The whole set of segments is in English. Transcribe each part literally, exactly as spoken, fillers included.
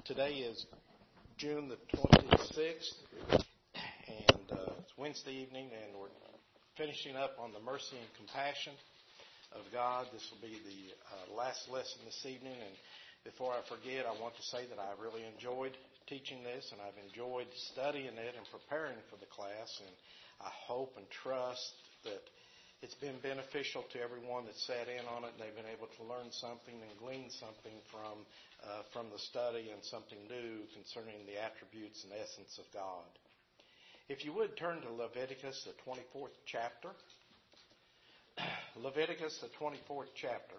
Today is June the twenty-sixth, and uh, it's Wednesday evening, and we're finishing up on the mercy and compassion of God. This will be the uh, last lesson this evening, and before I forget, I want to say that I really enjoyed teaching this, and I've enjoyed studying it and preparing for the class, and I hope and trust that it's been beneficial to everyone that sat in on it, and they've been able to learn something and glean something from uh, from the study and something new concerning the attributes and essence of God. If you would turn to Leviticus, the twenty-fourth chapter. Leviticus, the twenty-fourth chapter.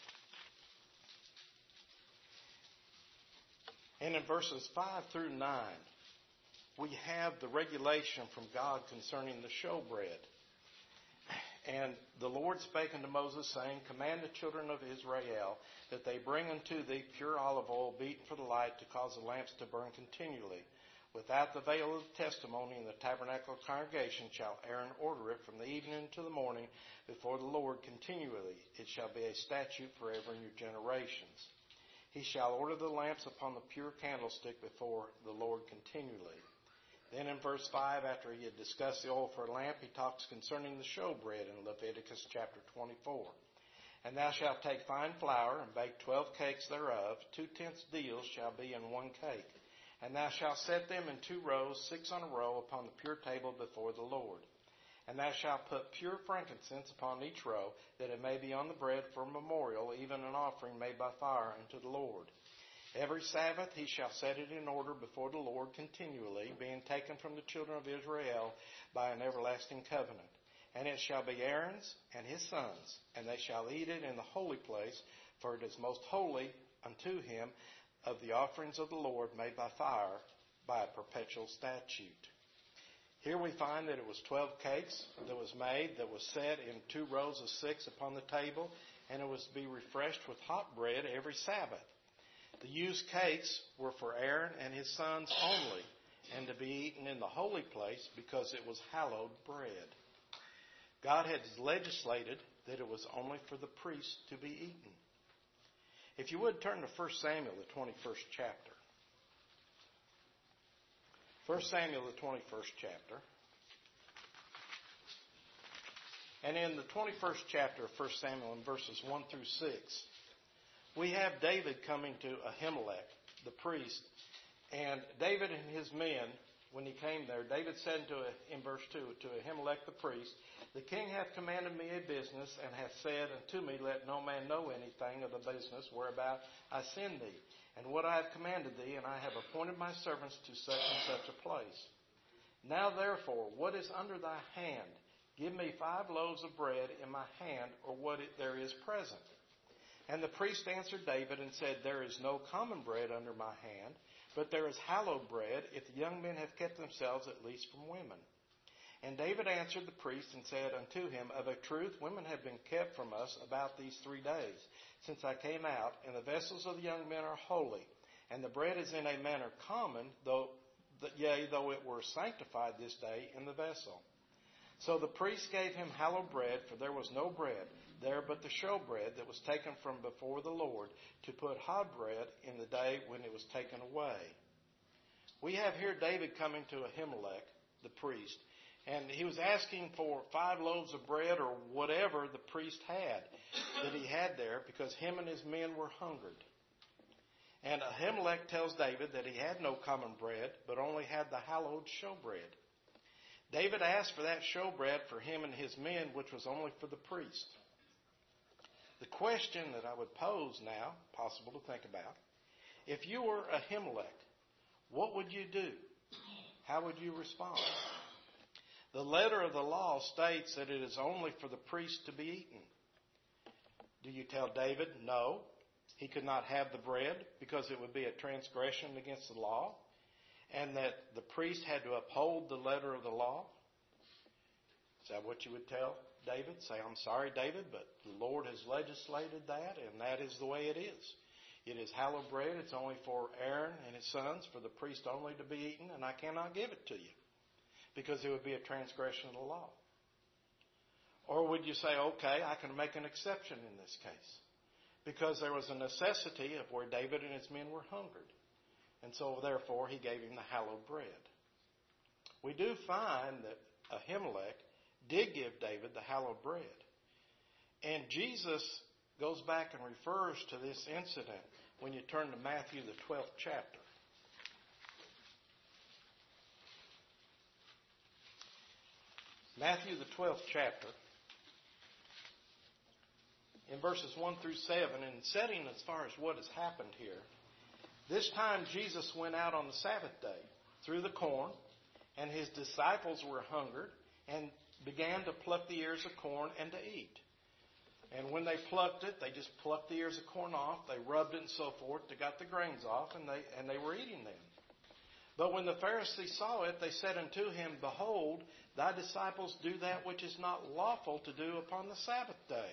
And in verses five through nine, we have the regulation from God concerning the showbread. And the Lord spake unto Moses, saying, Command the children of Israel that they bring unto thee pure olive oil beaten for the light, to cause the lamps to burn continually. Without the veil of the testimony in the tabernacle of congregation shall Aaron order it from the evening to the morning before the Lord continually. It shall be a statute forever in your generations. He shall order the lamps upon the pure candlestick before the Lord continually. Then in verse five, after he had discussed the oil for a lamp, he talks concerning the showbread in Leviticus chapter twenty-four. And thou shalt take fine flour and bake twelve cakes thereof. Two-tenths deals shall be in one cake. And thou shalt set them in two rows, six on a row, upon the pure table before the Lord. And thou shalt put pure frankincense upon each row, that it may be on the bread for a memorial, even an offering made by fire unto the Lord. Every Sabbath he shall set it in order before the Lord continually, being taken from the children of Israel by an everlasting covenant. And it shall be Aaron's and his sons, and they shall eat it in the holy place, for it is most holy unto him of the offerings of the Lord made by fire, by a perpetual statute. Here we find that it was twelve cakes that was made, that was set in two rows of six upon the table, and it was to be refreshed with hot bread every Sabbath. The used cakes were for Aaron and his sons only, and to be eaten in the holy place, because it was hallowed bread. God had legislated that it was only for the priests to be eaten. If you would turn to First Samuel, the twenty-first chapter. First Samuel, the twenty-first chapter. And in the twenty-first chapter of First Samuel, in verses one through six, we have David coming to Ahimelech, the priest. And David and his men, when he came there, David said to, in verse two, to Ahimelech the priest, The king hath commanded me a business, and hath said unto me, Let no man know anything of the business whereabout I send thee, and what I have commanded thee, and I have appointed my servants to such and such a place. Now therefore, what is under thy hand? Give me five loaves of bread in my hand, or what it, there is present. And the priest answered David and said, There is no common bread under my hand, but there is hallowed bread, if the young men have kept themselves at least from women. And David answered the priest and said unto him, Of a truth, women have been kept from us about these three days, since I came out, and the vessels of the young men are holy, and the bread is in a manner common, though yea, though it were sanctified this day in the vessel. So the priest gave him hallowed bread, for there was no bread there but the showbread that was taken from before the Lord, to put hot bread in the day when it was taken away. We have here David coming to Ahimelech, the priest, and he was asking for five loaves of bread, or whatever the priest had that he had there, because him and his men were hungered. And Ahimelech tells David that he had no common bread, but only had the hallowed showbread. David asked for that showbread for him and his men, which was only for the priest. The question that I would pose now, possible to think about, if you were Ahimelech, what would you do? How would you respond? The letter of the law states that it is only for the priest to be eaten. Do you tell David, no, he could not have the bread because it would be a transgression against the law, and that the priest had to uphold the letter of the law? Is that what you would tell David? Say, I'm sorry, David, but the Lord has legislated that, and that is the way it is. It is hallowed bread. It's only for Aaron and his sons, for the priest only to be eaten, and I cannot give it to you because it would be a transgression of the law. Or would you say, okay, I can make an exception in this case because there was a necessity of where David and his men were hungered. And so, therefore, he gave him the hallowed bread. We do find that Ahimelech did give David the hallowed bread. And Jesus goes back and refers to this incident when you turn to Matthew, the twelfth chapter. Matthew, the twelfth chapter, in verses one through seven, and setting as far as what has happened here. This time Jesus went out on the Sabbath day through the corn, and his disciples were hungered and began to pluck the ears of corn and to eat. And when they plucked it, they just plucked the ears of corn off, they rubbed it and so forth, they got the grains off, and they, and they were eating them. But when the Pharisees saw it, they said unto him, Behold, thy disciples do that which is not lawful to do upon the Sabbath day.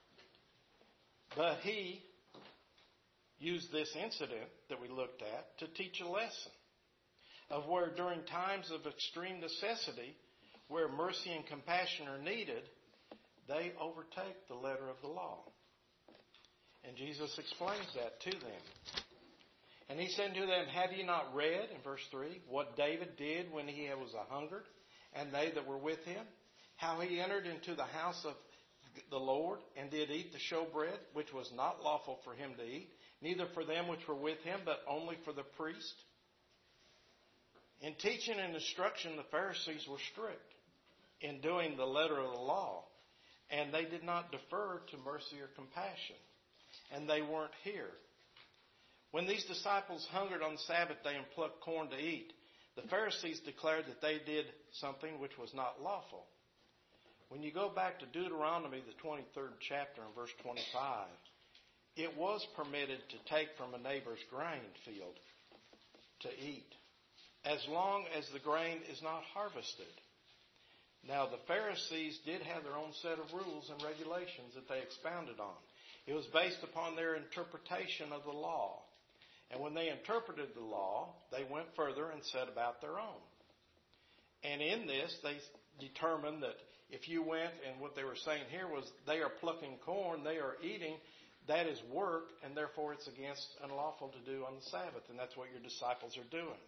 But he used this incident that we looked at to teach a lesson of where during times of extreme necessity, where mercy and compassion are needed, they overtake the letter of the law. And Jesus explains that to them. And he said to them, Have ye not read, in verse three, what David did when he was a hungered, and they that were with him? How he entered into the house of the Lord, and did eat the showbread, which was not lawful for him to eat, neither for them which were with him, but only for the priest. In teaching and instruction, the Pharisees were strict in doing the letter of the law, and they did not defer to mercy or compassion, and they weren't here. When these disciples hungered on the Sabbath day and plucked corn to eat, the Pharisees declared that they did something which was not lawful. When you go back to Deuteronomy, the twenty-third chapter, and verse twenty-five, it was permitted to take from a neighbor's grain field to eat, as long as the grain is not harvested. Now, the Pharisees did have their own set of rules and regulations that they expounded on. It was based upon their interpretation of the law. And when they interpreted the law, they went further and said about their own. And in this, they determined that if you went, and what they were saying here was, they are plucking corn, they are eating, that is work, and therefore it's against unlawful to do on the Sabbath. And that's what your disciples are doing.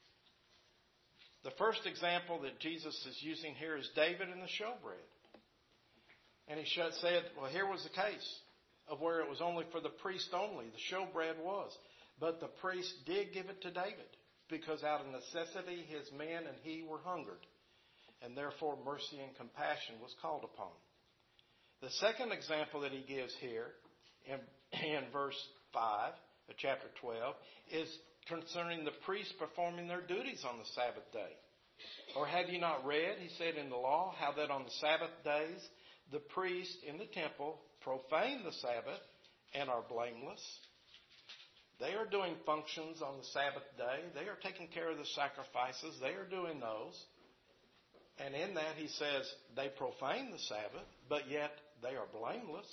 The first example that Jesus is using here is David and the showbread. And he said, well, here was the case of where it was only for the priest only. The showbread was. But the priest did give it to David because out of necessity his men and he were hungered. And therefore mercy and compassion was called upon. The second example that he gives here in, in verse five of chapter twelve is concerning the priests performing their duties on the Sabbath day. Or have you not read, he said in the law, how that on the Sabbath days the priests in the temple profane the Sabbath and are blameless? They are doing functions on the Sabbath day. They are taking care of the sacrifices. They are doing those. And in that he says they profane the Sabbath, but yet they are blameless.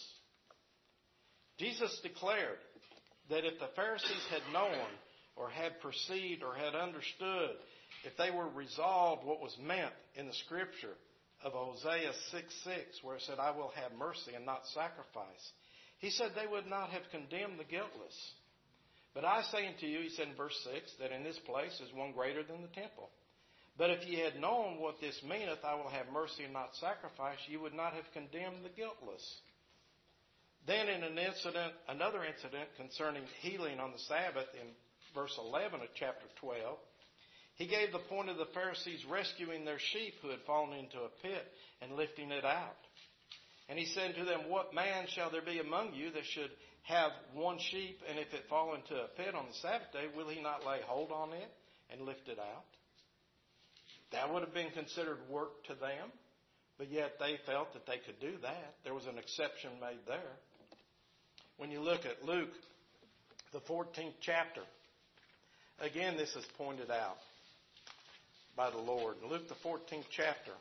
Jesus declared that if the Pharisees had known or had perceived or had understood, if they were resolved what was meant in the scripture of Hosea six six, where it said, I will have mercy and not sacrifice, he said they would not have condemned the guiltless. But I say unto you, he said in verse six, that in this place is one greater than the temple. But if ye had known what this meaneth, I will have mercy and not sacrifice, ye would not have condemned the guiltless. Then in an incident, another incident concerning healing on the Sabbath in verse eleven of chapter twelve, he gave the point of the Pharisees rescuing their sheep who had fallen into a pit and lifting it out. And he said to them, What man shall there be among you that should have one sheep, and if it fall into a pit on the Sabbath day, will he not lay hold on it and lift it out? That would have been considered work to them, but yet they felt that they could do that. There was an exception made there. When you look at Luke, the fourteenth chapter, again this is pointed out by the Lord. Luke, the fourteenth chapter,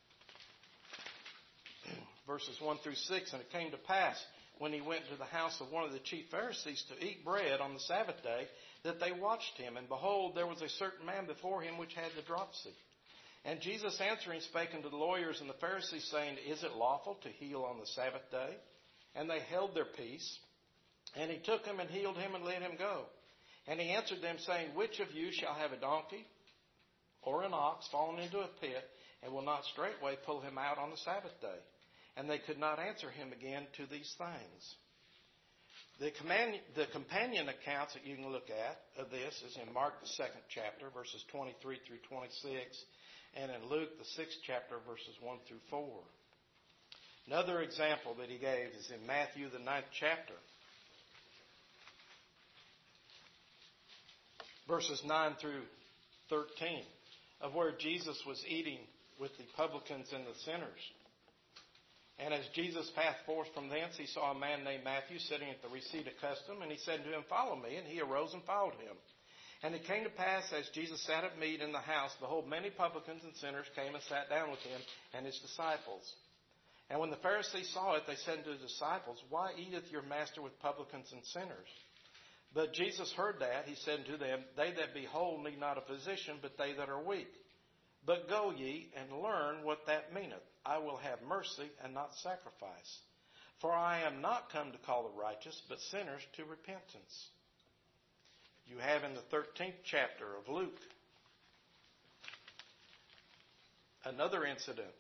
verses one through six, And it came to pass, when he went to the house of one of the chief Pharisees to eat bread on the Sabbath day, that they watched him. And behold, there was a certain man before him which had the dropsy. And Jesus answering spake unto the lawyers and the Pharisees, saying, Is it lawful to heal on the Sabbath day? And they held their peace. And he took him and healed him and let him go. And he answered them, saying, which of you shall have a donkey or an ox fallen into a pit, and will not straightway pull him out on the Sabbath day? And they could not answer him again to these things. The, command, the companion accounts that you can look at of this is in Mark, the second chapter, verses twenty-three through twenty-six, and in Luke, the sixth chapter, verses one through four. Another example that he gave is in Matthew, the ninth chapter, verses nine through thirteen, of where Jesus was eating with the publicans and the sinners. And as Jesus passed forth from thence, he saw a man named Matthew sitting at the receipt of custom, and he said to him, follow me. And he arose and followed him. And it came to pass, as Jesus sat at meat in the house, behold, many publicans and sinners came and sat down with him and his disciples. And when the Pharisees saw it, they said to the disciples, why eateth your master with publicans and sinners? But Jesus heard that. He said unto them, they that be whole need not a physician, but they that are weak. But go ye and learn what that meaneth. I will have mercy and not sacrifice. For I am not come to call the righteous, but sinners to repentance. You have in the thirteenth chapter of Luke another incident.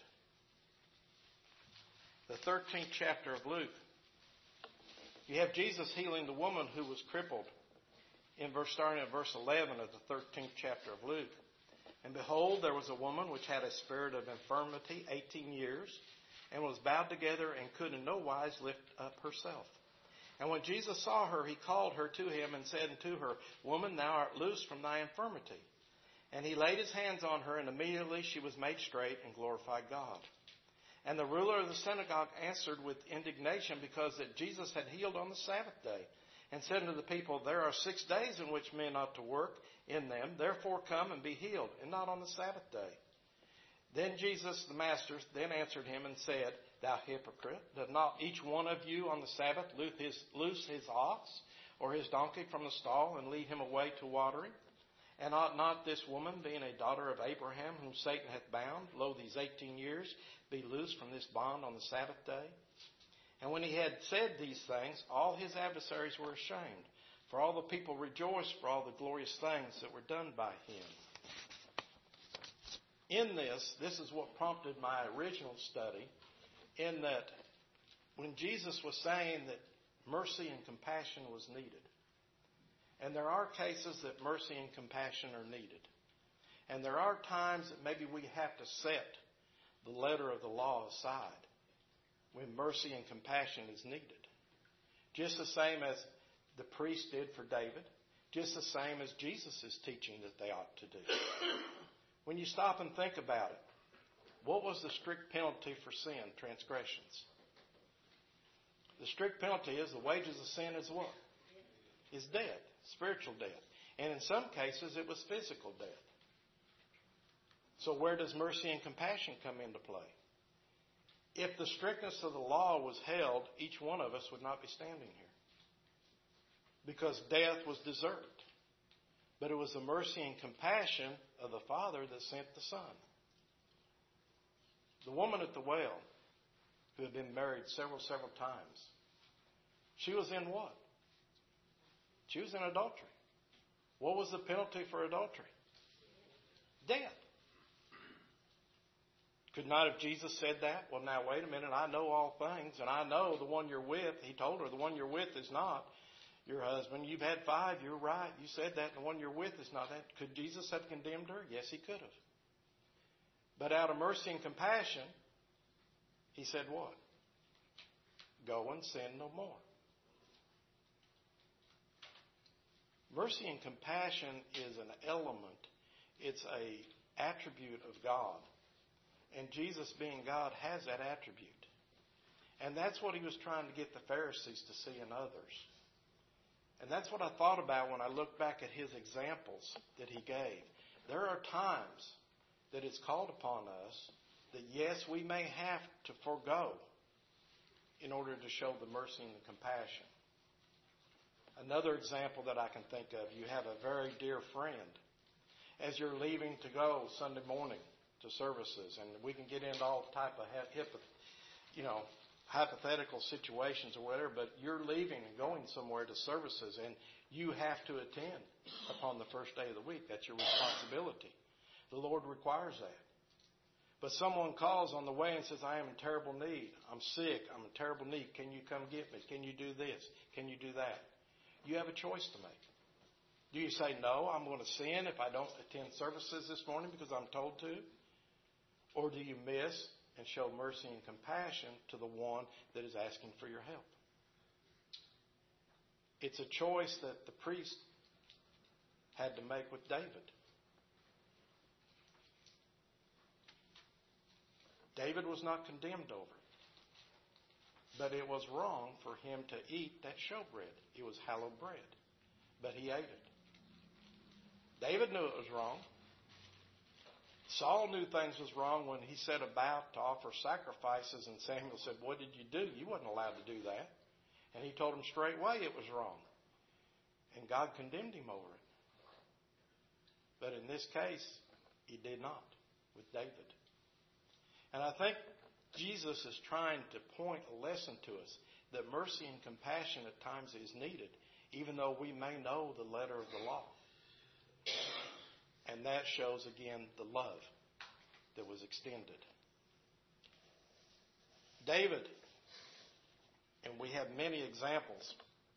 The thirteenth chapter of Luke. You have Jesus healing the woman who was crippled in verse starting at verse eleven of the thirteenth chapter of Luke. And behold, there was a woman which had a spirit of infirmity eighteen years, and was bowed together, and could in no wise lift up herself. And when Jesus saw her, he called her to him, and said unto her, woman, thou art loosed from thy infirmity. And he laid his hands on her, and immediately she was made straight, and glorified God. And the ruler of the synagogue answered with indignation, because that Jesus had healed on the Sabbath day, and said unto the people, there are six days in which men ought to work in them. Therefore come and be healed, and not on the Sabbath day. Then Jesus, the master, then answered him and said, thou hypocrite, doth not each one of you on the Sabbath loose his, loose his ox or his donkey from the stall, and lead him away to watering? And ought not this woman, being a daughter of Abraham, whom Satan hath bound, lo, these eighteen years, be loosed from this bond on the Sabbath day? And when he had said these things, all his adversaries were ashamed, for all the people rejoiced for all the glorious things that were done by him. In this, this is what prompted my original study, in that when Jesus was saying that mercy and compassion was needed, and there are cases that mercy and compassion are needed, and there are times that maybe we have to set the letter of the law aside when mercy and compassion is needed. Just the same as the priest did for David, just the same as Jesus is teaching that they ought to do. When you stop and think about it, what was the strict penalty for sin, transgressions? The strict penalty is the wages of sin is what? Is death, spiritual death. And in some cases it was physical death. So where does mercy and compassion come into play? If the strictness of the law was held, each one of us would not be standing here, because death was deserved. But it was the mercy and compassion of the Father that sent the Son. The woman at the well, who had been married several, several times, she was in what? She was in adultery. What was the penalty for adultery? Death. Could not have Jesus said that? Well, now, wait a minute. I know all things, and I know the one you're with. He told her, the one you're with is not your husband. You've had five. You're right. You said that, and the one you're with is not that. Could Jesus have condemned her? Yes, he could have. But out of mercy and compassion, he said what? Go and sin no more. Mercy and compassion is an element. It's a attribute of God. And Jesus, being God, has that attribute. And that's what he was trying to get the Pharisees to see in others. And that's what I thought about when I looked back at his examples that he gave. There are times that it's called upon us that, yes, we may have to forego in order to show the mercy and the compassion. Another example that I can think of, you have a very dear friend. As you're leaving to go Sunday morning to services, and we can get into all type of you know, hypothetical situations or whatever, but you're leaving and going somewhere to services, and you have to attend. upon the first day of the week. That's your responsibility. The Lord requires that. But someone calls on the way and says, I am in terrible need. I'm sick. I'm in terrible need. Can you come get me? Can you do this? Can you do that? You have a choice to make. Do you say, no, I'm going to sin if I don't attend services this morning because I'm told to? Or do you miss and show mercy and compassion to the one that is asking for your help? It's a choice that the priest had to make with David. David was not condemned over it. But it was wrong for him to eat that showbread. It was hallowed bread. But he ate it. David knew it was wrong. Saul knew things was wrong when he set about to offer sacrifices, and Samuel said, what did you do? You wasn't allowed to do that. And he told him straightway it was wrong. And God condemned him over it. But in this case, he did not with David. And I think Jesus is trying to point a lesson to us that mercy and compassion at times is needed, even though we may know the letter of the law. And that shows, again, the love that was extended. David, and we have many examples.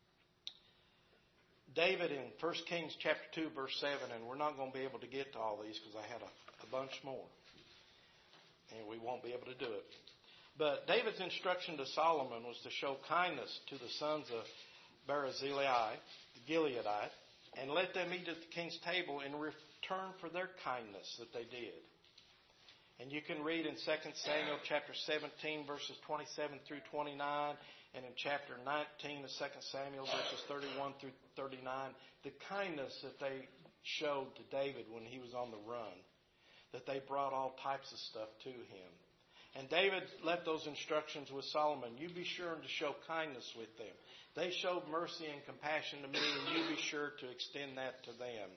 David in First Kings chapter two, verse seven, and we're not going to be able to get to all these because I had a, a bunch more. And we won't be able to do it. But David's instruction to Solomon was to show kindness to the sons of Barzillai, the Gileadite, and let them eat at the king's table in return for their kindness that they did. And you can read in Second Samuel chapter seventeen, verses twenty-seven through twenty-nine, and in chapter nineteen of Second Samuel, verses thirty-one through thirty-nine, the kindness that they showed to David when he was on the run, that they brought all types of stuff to him. And David left those instructions with Solomon. You be sure to show kindness with them. They showed mercy and compassion to me, and you be sure to extend that to them.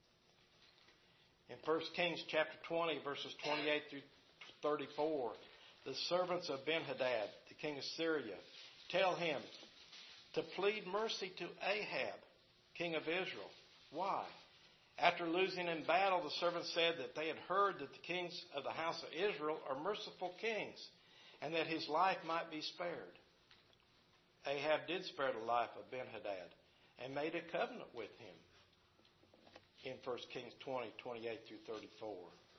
In First Kings chapter twenty, verses twenty-eight through thirty-four, the servants of Ben-Hadad, the king of Syria, tell him to plead mercy to Ahab, king of Israel. Why? After losing in battle, the servants said that they had heard that the kings of the house of Israel are merciful kings, and that his life might be spared. Ahab did spare the life of Ben-Hadad and made a covenant with him in First Kings twenty, twenty-eight through thirty-four.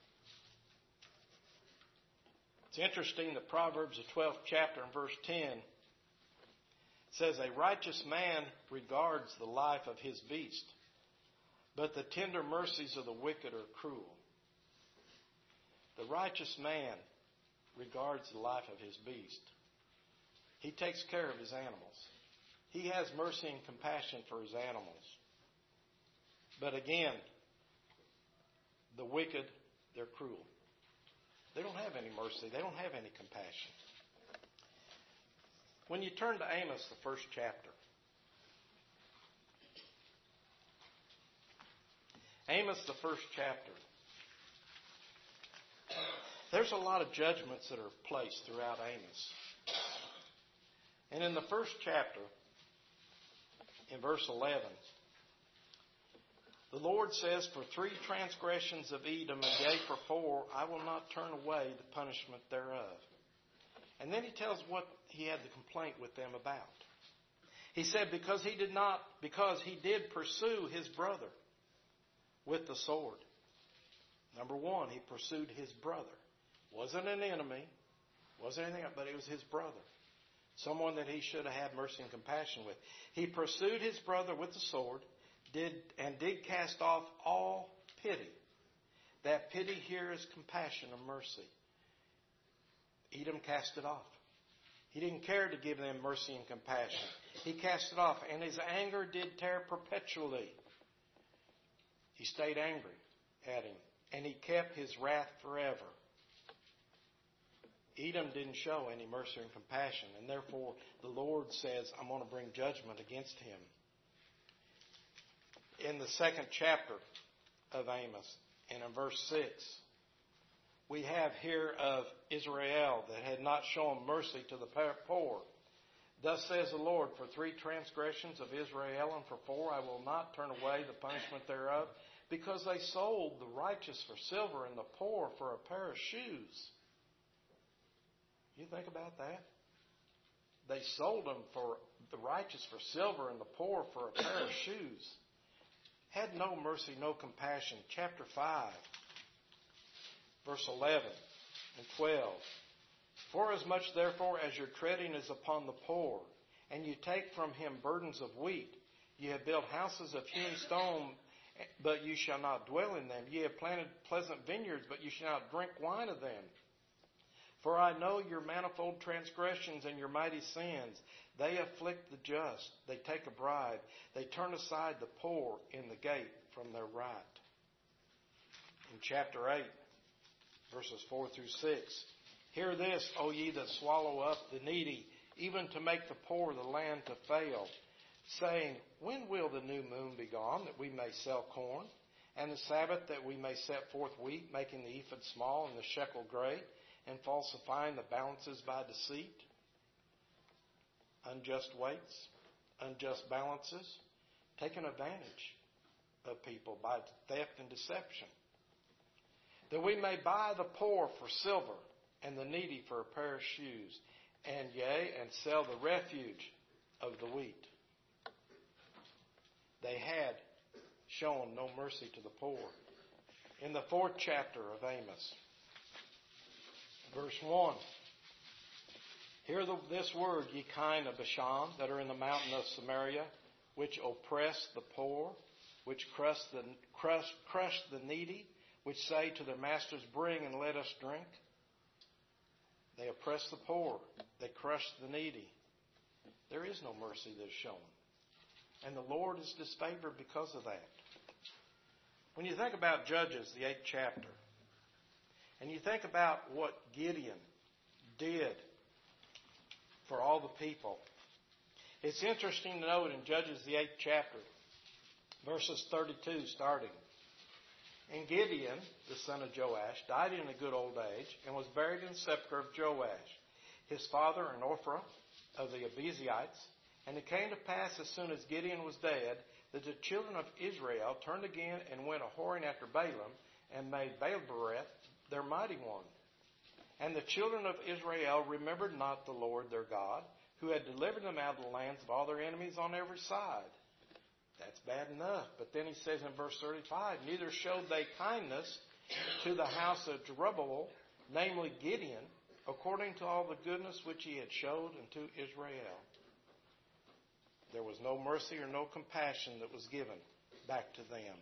It's interesting that Proverbs, the twelfth chapter and verse ten, says, a righteous man regards the life of his beast, but the tender mercies of the wicked are cruel. The righteous man regards the life of his beast. He takes care of his animals. He has mercy and compassion for his animals. But again, the wicked, they're cruel. They don't have any mercy. They don't have any compassion. When you turn to Amos, the first chapter, Amos, the first chapter, there's a lot of judgments that are placed throughout Amos. And in the first chapter, in verse eleven, the Lord says, for three transgressions of Edom, and yea, for four, I will not turn away the punishment thereof. And then he tells what he had the complaint with them about. He said, because he did not, because he did pursue his brother with the sword. Number one, he pursued his brother. Wasn't an enemy, wasn't anything else, but it was his brother. Someone that he should have had mercy and compassion with. He pursued his brother with the sword, did and did cast off all pity. That pity here is compassion or mercy. Edom cast it off. He didn't care to give them mercy and compassion. He cast it off, and his anger did tear perpetually. He stayed angry at him, and he kept his wrath forever. Edom didn't show any mercy and compassion, and therefore the Lord says, I'm going to bring judgment against him. In the second chapter of Amos, and in verse six, we have here of Israel that had not shown mercy to the poor. Thus says the Lord, for three transgressions of Israel, and for four I will not turn away the punishment thereof, because they sold the righteous for silver and the poor for a pair of shoes. You think about that? They sold them for the righteous for silver and the poor for a pair of shoes. Had no mercy, no compassion. Chapter five, verse eleven and twelve. Forasmuch therefore as your treading is upon the poor, and you take from him burdens of wheat, ye have built houses of hewn stone, but you shall not dwell in them. Ye have planted pleasant vineyards, but you shall not drink wine of them. For I know your manifold transgressions and your mighty sins. They afflict the just. They take a bribe. They turn aside the poor in the gate from their right. In chapter eight, verses four through six. Hear this, O ye that swallow up the needy, even to make the poor the land to fail, saying, when will the new moon be gone, that we may sell corn, and the Sabbath, that we may set forth wheat, making the ephod small and the shekel great, and falsifying the balances by deceit? Unjust weights, unjust balances, taking advantage of people by theft and deception, that we may buy the poor for silver, and the needy for a pair of shoes, and yea, and sell the refuge of the wheat. They had shown no mercy to the poor. In the fourth chapter of Amos, verse one, hear the, this word, ye kine of Bashan, that are in the mountain of Samaria, which oppress the poor, which crush the, crush, crush the needy, which say to their masters, bring and let us drink. They oppress the poor. They crush the needy. There is no mercy that is shown. And the Lord is disfavored because of that. When you think about Judges, the eighth chapter, and you think about what Gideon did for all the people, it's interesting to note in Judges, the eighth chapter, verses thirty-two starting. And Gideon, the son of Joash, died in a good old age and was buried in the sepulchre of Joash, his father, and Orpha of the Abiezrites. And it came to pass as soon as Gideon was dead, that the children of Israel turned again and went a-whoring after Balaam, and made Baal-berith their mighty one. And the children of Israel remembered not the Lord their God, who had delivered them out of the lands of all their enemies on every side. That's bad enough. But then he says in verse thirty-five, neither showed they kindness to the house of Jerubbaal, namely Gideon, according to all the goodness which he had showed unto Israel. There was no mercy or no compassion that was given back to them.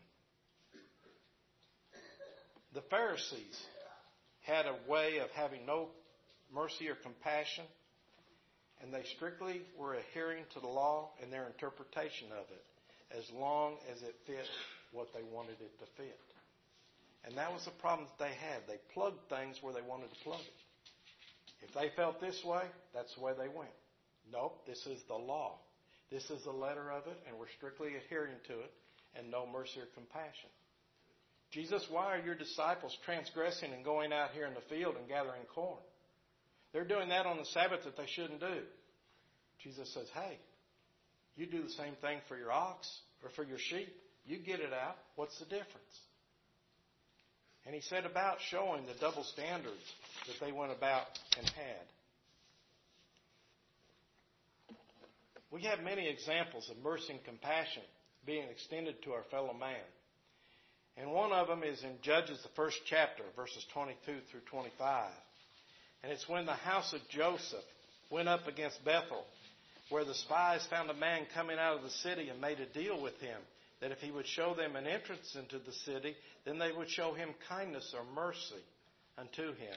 The Pharisees had a way of having no mercy or compassion, and they strictly were adhering to the law and their interpretation of it, as long as it fit what they wanted it to fit. And that was the problem that they had. They plugged things where they wanted to plug it. If they felt this way, that's the way they went. Nope, this is the law. This is the letter of it, and we're strictly adhering to it, and no mercy or compassion. Jesus, why are your disciples transgressing and going out here in the field and gathering corn? They're doing that on the Sabbath that they shouldn't do. Jesus says, hey, you do the same thing for your ox or for your sheep. You get it out. What's the difference? And he said about showing the double standards that they went about and had. We have many examples of mercy and compassion being extended to our fellow man. And one of them is in Judges, the first chapter, verses twenty-two through twenty-five. And it's when the house of Joseph went up against Bethel, where the spies found a man coming out of the city and made a deal with him, that if he would show them an entrance into the city, then they would show him kindness or mercy unto him.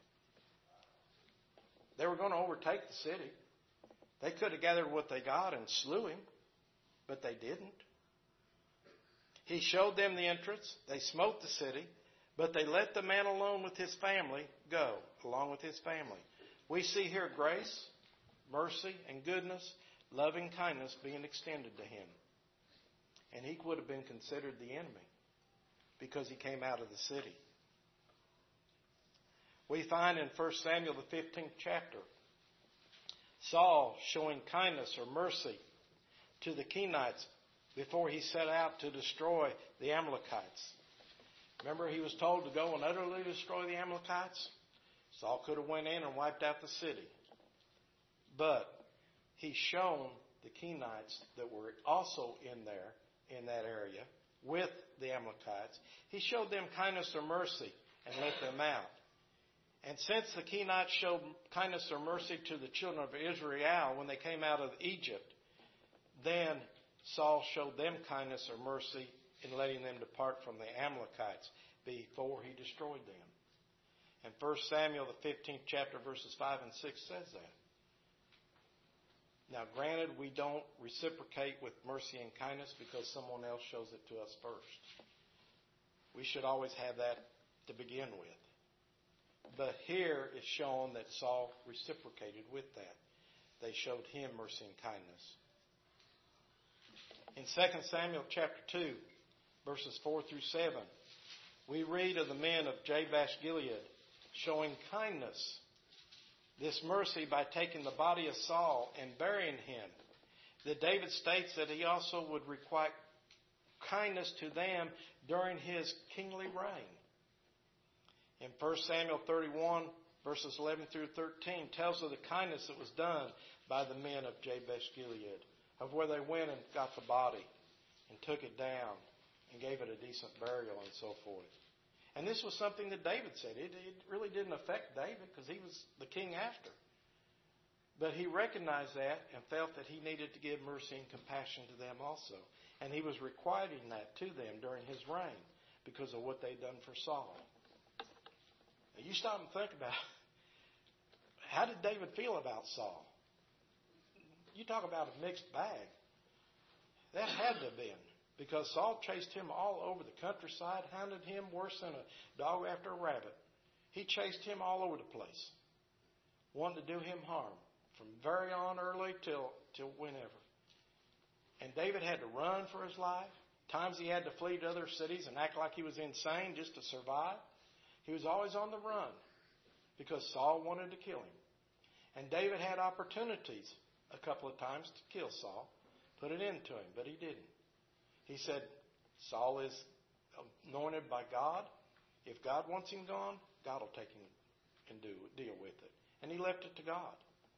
They were going to overtake the city. They could have gathered what they got and slew him, but they didn't. He showed them the entrance. They smote the city, but they let the man alone with his family go, along with his family. We see here grace, mercy, and goodness, loving kindness being extended to him. And he would have been considered the enemy because he came out of the city. We find in First Samuel, the fifteenth chapter, Saul showing kindness or mercy to the Kenites before he set out to destroy the Amalekites. Remember, he was told to go and utterly destroy the Amalekites? Saul could have went in and wiped out the city. But he's shown the Kenites that were also in there, in that area, with the Amalekites. He showed them kindness or mercy and let them out. And since the Kenites showed kindness or mercy to the children of Israel when they came out of Egypt, then Saul showed them kindness or mercy in letting them depart from the Amalekites before he destroyed them. And First Samuel, the fifteenth chapter, verses five and six says that. Now, granted, we don't reciprocate with mercy and kindness because someone else shows it to us first. We should always have that to begin with. But here it's shown that Saul reciprocated with that. They showed him mercy and kindness. In Second Samuel chapter two, verses four through seven, we read of the men of Jabesh Gilead showing kindness, this mercy by taking the body of Saul and burying him. That David states that he also would requite kindness to them during his kingly reign. In First Samuel thirty-one, verses eleven through thirteen, tells of the kindness that was done by the men of Jabesh Gilead, of where they went and got the body and took it down and gave it a decent burial and so forth. And this was something that David said. It, it really didn't affect David because he was the king after. But he recognized that and felt that he needed to give mercy and compassion to them also. And he was requiting that to them during his reign because of what they'd done for Saul. Now you stop and think about, how did David feel about Saul? You talk about a mixed bag. That had to have been. Because Saul chased him all over the countryside, hounded him worse than a dog after a rabbit. He chased him all over the place, wanted to do him harm from very on early till, till whenever. And David had to run for his life. Times he had to flee to other cities and act like he was insane just to survive. He was always on the run because Saul wanted to kill him. And David had opportunities a couple of times to kill Saul, put it into him, but he didn't. He said, Saul is anointed by God. If God wants him gone, God will take him and do deal with it. And he left it to God.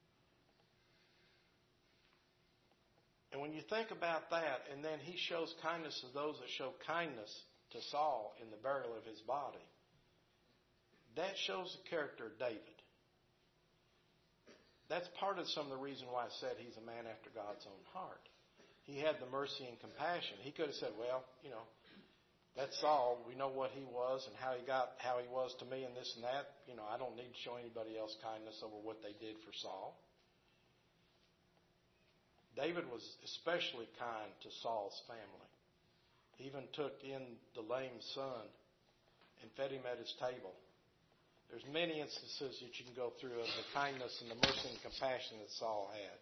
And when you think about that, and then he shows kindness to those that show kindness to Saul in the burial of his body, that shows the character of David. That's part of some of the reason why I said he's a man after God's own heart. He had the mercy and compassion. He could have said, well, you know, that's Saul. We know what he was and how he got, how he was to me and this and that. You know, I don't need to show anybody else kindness over what they did for Saul. David was especially kind to Saul's family. He even took in the lame son and fed him at his table. There's many instances that you can go through of the kindness and the mercy and compassion that Saul had.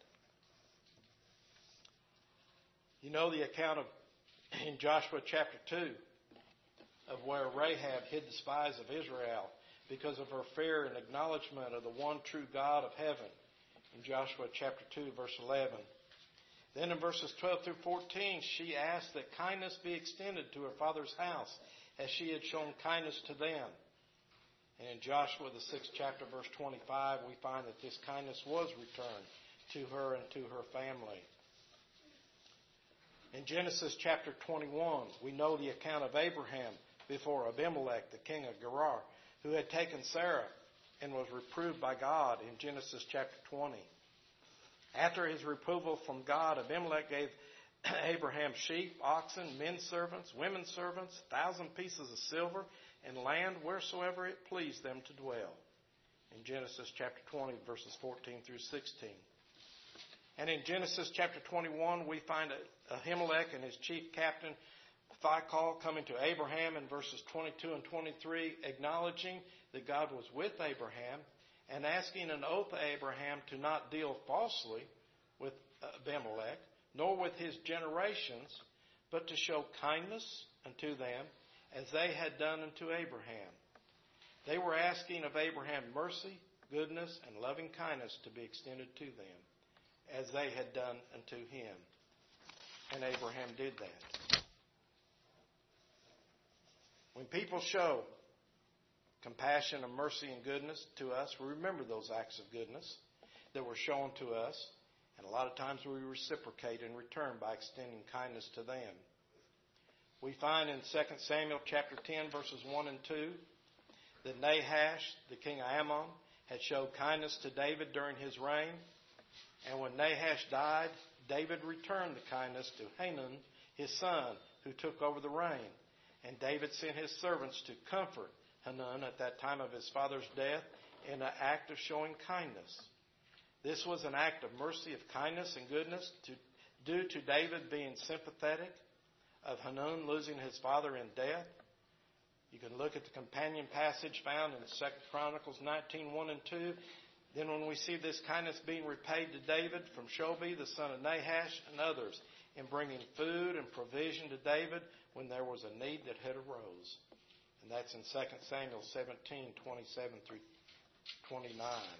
You know the account of in Joshua chapter two of where Rahab hid the spies of Israel because of her fear and acknowledgement of the one true God of heaven in Joshua chapter two, verse eleven. Then in verses twelve through fourteen, she asked that kindness be extended to her father's house as she had shown kindness to them. And in Joshua, the sixth chapter, verse twenty-five, we find that this kindness was returned to her and to her family. In Genesis chapter twenty-one, we know the account of Abraham before Abimelech, the king of Gerar, who had taken Sarah and was reproved by God in Genesis chapter twenty. After his reproval from God, Abimelech gave Abraham sheep, oxen, men servants, women servants, a thousand pieces of silver, and land wheresoever it pleased them to dwell. In Genesis chapter twenty, verses fourteen through sixteen. And in Genesis chapter twenty-one, we find Ahimelech and his chief captain, Phicol, coming to Abraham in verses twenty-two and twenty-three, acknowledging that God was with Abraham and asking an oath of Abraham to not deal falsely with Abimelech, nor with his generations, but to show kindness unto them as they had done unto Abraham. They were asking of Abraham mercy, goodness, and loving kindness to be extended to them. as they had done unto him. And Abraham did that. When people show compassion and mercy and goodness to us, we remember those acts of goodness that were shown to us. And a lot of times we reciprocate in return by extending kindness to them. We find in Second Samuel chapter ten, verses one and two, that Nahash, the king of Ammon, had showed kindness to David during his reign. And when Nahash died, David returned the kindness to Hanun, his son, who took over the reign. And David sent his servants to comfort Hanun at that time of his father's death in an act of showing kindness. This was an act of mercy, of kindness and goodness to, due to David being sympathetic of Hanun losing his father in death. You can look at the companion passage found in Second Chronicles nineteen, one and two. Then when we see this kindness being repaid to David from Shobi, the son of Nahash, and others, in bringing food and provision to David when there was a need that had arose. And that's in Second Samuel seventeen, twenty-seven through twenty-nine.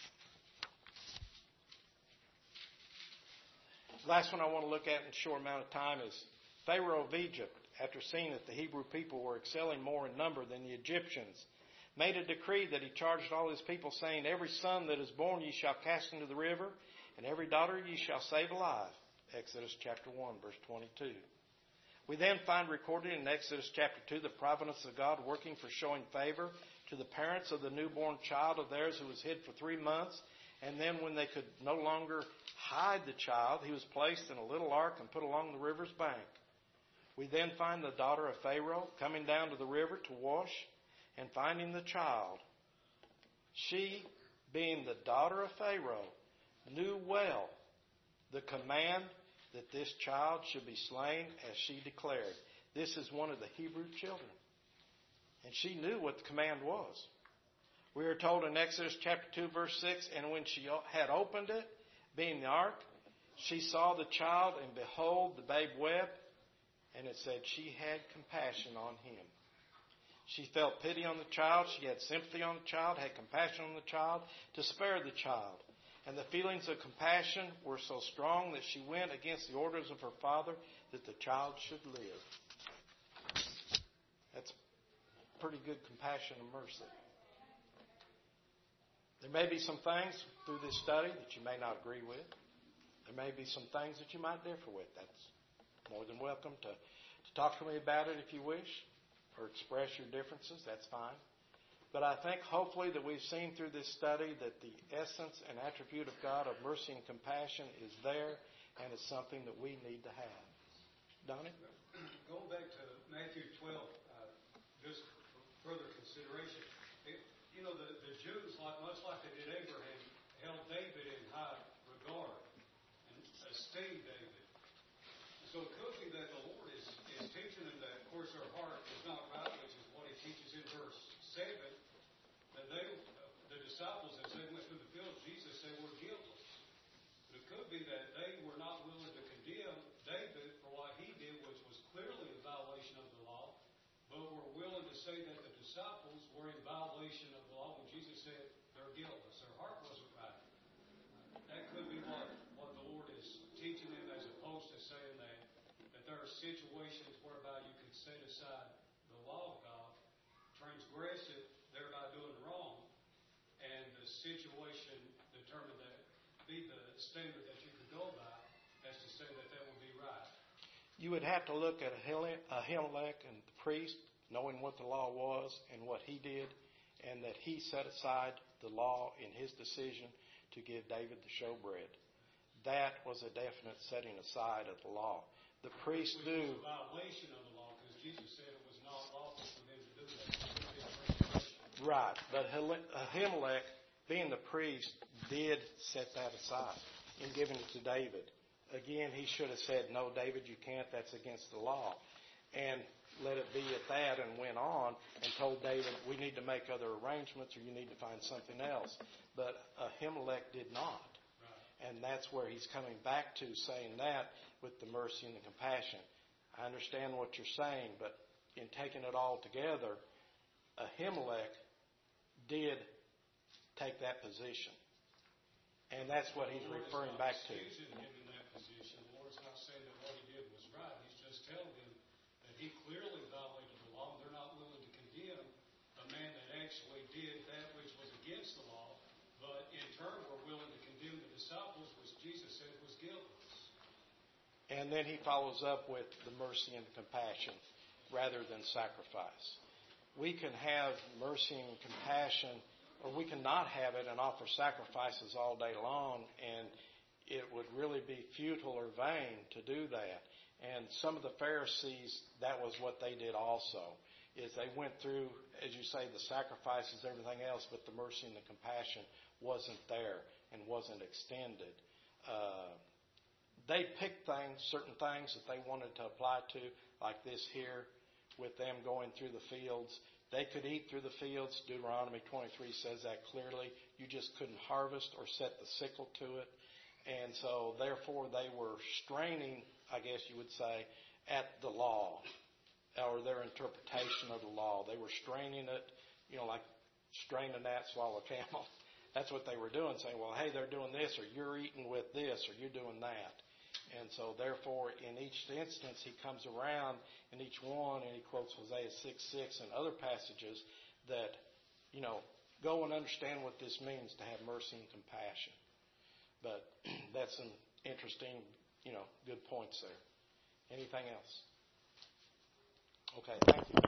The last one I want to look at in a short amount of time is Pharaoh of Egypt, after seeing that the Hebrew people were excelling more in number than the Egyptians, made a decree that he charged all his people, saying, every son that is born ye shall cast into the river, and every daughter ye shall save alive. Exodus chapter one, verse twenty-two. We then find recorded in Exodus chapter two the providence of God working for showing favor to the parents of the newborn child of theirs who was hid for three months. And then when they could no longer hide the child, he was placed in a little ark and put along the river's bank. We then find the daughter of Pharaoh coming down to the river to wash and finding the child. She, being the daughter of Pharaoh, knew well the command that this child should be slain as she declared. This is one of the Hebrew children. And she knew what the command was. We are told in Exodus chapter two, verse six, and when she had opened it, being the ark, she saw the child, and behold, the babe wept. And it said she had compassion on him. She felt pity on the child. She had sympathy on the child, had compassion on the child to spare the child. And the feelings of compassion were so strong that she went against the orders of her father that the child should live. That's pretty good compassion and mercy. There may be some things through this study that you may not agree with. There may be some things that you might differ with. That's more than welcome to, to talk to me about it if you wish, or express your differences. That's fine. But I think hopefully that we've seen through this study that the essence and attribute of God of mercy and compassion is there, and it's something that we need to have. Donnie? Going back to Matthew twelve, uh, just for further consideration, it, you know, the, the Jews, like, much like they did Abraham, held David in high regard and esteemed David. So it could be that the Lord is, is teaching them that, of course, their heart is not right, which is what he teaches in verse seven, that they, uh, the disciples, as they went through the field, Jesus said, were guiltless. But it could be that they were not willing to condemn David for what he did, which was clearly a violation of the law, but were willing to say that the disciples were in violation of the law when Jesus said they're guiltless. Their heart wasn't right. That could be what, what the Lord is teaching them, as opposed to saying that, that there are situations whereby you can set aside the law of God, transgress it, thereby doing wrong, and the situation determined that be the standard that you could go by, as to say that that would be right. You would have to look at Ahimelech and the priest, knowing what the law was and what he did, and that he set aside the law in his decision to give David the showbread. That was a definite setting aside of the law. The priest Which knew. was a violation of the law, because Jesus said it was not lawful for them to do that. Right, but Ahimelech, being the priest, did set that aside in giving it to David. Again, he should have said, no, David, you can't. That's against the law. And let it be at that, and went on and told David, we need to make other arrangements, or you need to find something else. But Ahimelech did not. Right. And that's where he's coming back to, saying that with the mercy and the compassion. I understand what you're saying, but in taking it all together, Ahimelech did take that position. And that's what he's The Lord referring is not back to. excusing him in that position. The Lord's not saying that what he did was right. He's just telling him that he clearly violated the law. They're not willing to condemn a man that actually did that which was against the law, but in turn were willing to condemn the disciples, which Jesus said was guiltless. And then he follows up with the mercy and compassion rather than sacrifice. We can have mercy and compassion, or we can not have it and offer sacrifices all day long, and it would really be futile or vain to do that. And some of the Pharisees, that was what they did also, is they went through, as you say, the sacrifices, everything else, but the mercy and the compassion wasn't there and wasn't extended. Uh, they picked things, certain things that they wanted to apply to, like this here, with them going through the fields. They could eat through the fields. Deuteronomy twenty-three says that clearly. You just couldn't harvest or set the sickle to it. And so, therefore, they were straining, I guess you would say, at the law, or their interpretation of the law. They were straining it, you know, like strain a gnat, swallow a camel. That's what they were doing, saying, well, hey, they're doing this, or you're eating with this, or you're doing that. And so, therefore, in each instance, he comes around in each one, and he quotes Hosea six six and other passages that, you know, go and understand what this means to have mercy and compassion. But that's some interesting, you know, good points there. Anything else? Okay, thank you.